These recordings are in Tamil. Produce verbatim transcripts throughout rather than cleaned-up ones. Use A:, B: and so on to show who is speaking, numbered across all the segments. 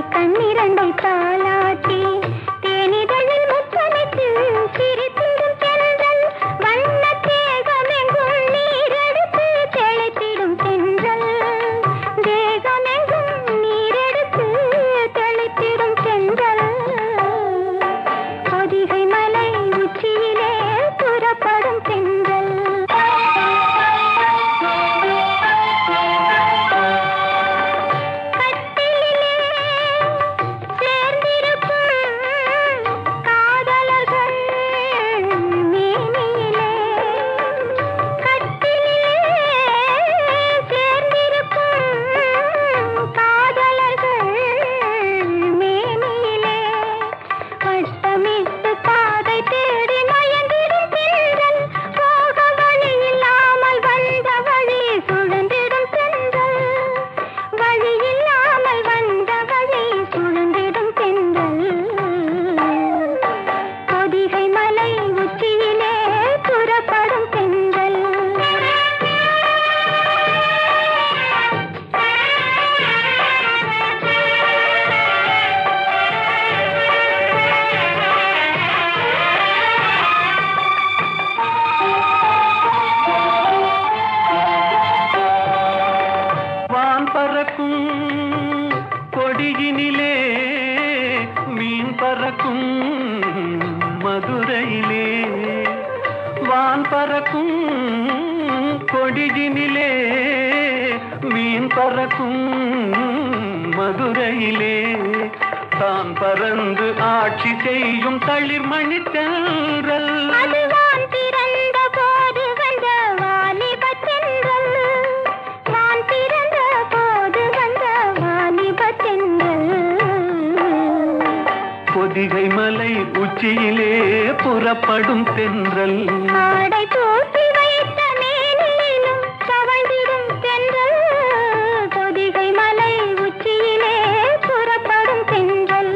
A: கண்ணிரண்டை தாலாட்டி தேனிதழில் முத்தமிட்டு சிரித்திடும் தென்றல் வண்ண தேகமெங்கும் நீரெடுத்து தெளித்திடும் தென்றல் தேகமெங்கும் நீரெடுத்து தெளித்திடும் தென்றல் பொதிகை மலை உச்சியிலே புறப்படும் தென்றல் கொடியினிலே மீன் பறக்கும் மதுரையிலே வான் பறக்கும் கொடியினிலே மீன் பறக்கும் மதுரையிலே தான் பறந்து ஆட்சி செய்யும் தளிர்மணி தென்றல் பொதிகை மலை உச்சியிலே புறப்படும் தென்றல் ஆடை தூக்கி வைத்த மேனிலும் தவழ்ந்திடும் தென்றல் பொதிகை மலை உச்சியிலே புறப்படும் தென்றல்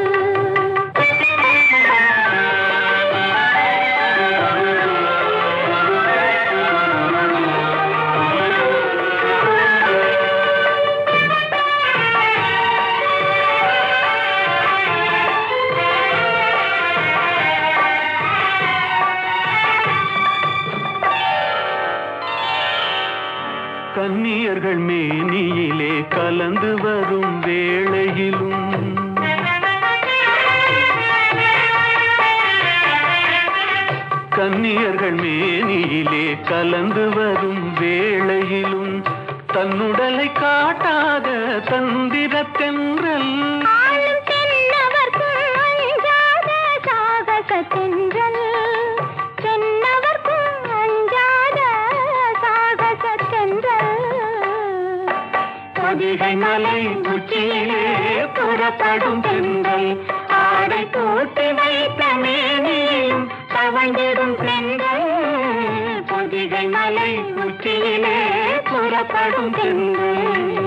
A: கன்னியர்கள் மேனியிலே கலந்து வரும் வேளையிலும் கன்னியர்கள் மேனியிலே கலந்து வரும் வேளையிலும் தன்னுடலை காட்டாத தந்திர தென்றல் பொதிகை மலை உச்சியிலே புறப்படும் தென்றல் ஆடை போட்டு வைத்த மேனியும் தவழ்ந்திடும் தென்றல் பொதிகை மலை உச்சியிலே புறப்படும் தென்றல்